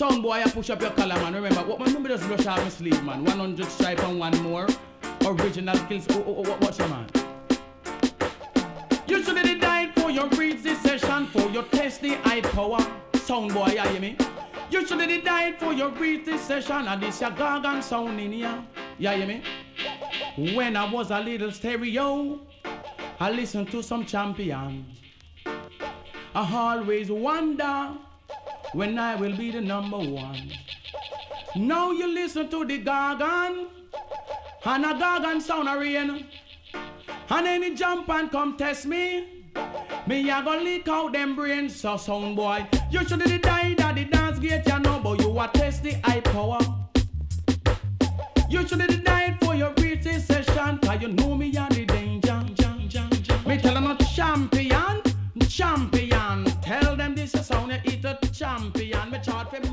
Sound boy, I push up your collar, man. Remember just brush out my sleeve, man. 100 stripe and one more. Original kills. What's your man? You should have died for your breezy session, for your testy eye power. Sound boy, you hear me? You should have died for your breezy session, and this your gargan sound in here. You hear me? When I was a little stereo, I listened to some champions. I always wonder when I will be the number one. Now you listen to the gargan, and a gargan sound a rain. And any jump and come test me, me a go leak out them brains. So sound boy, you should have died at the dance gate, you know, but you a test the high power. You should have died for your breathing session, cause you know me a the danger. Me tell them a champion. Tell them this is sound you eat a champion. Me chart for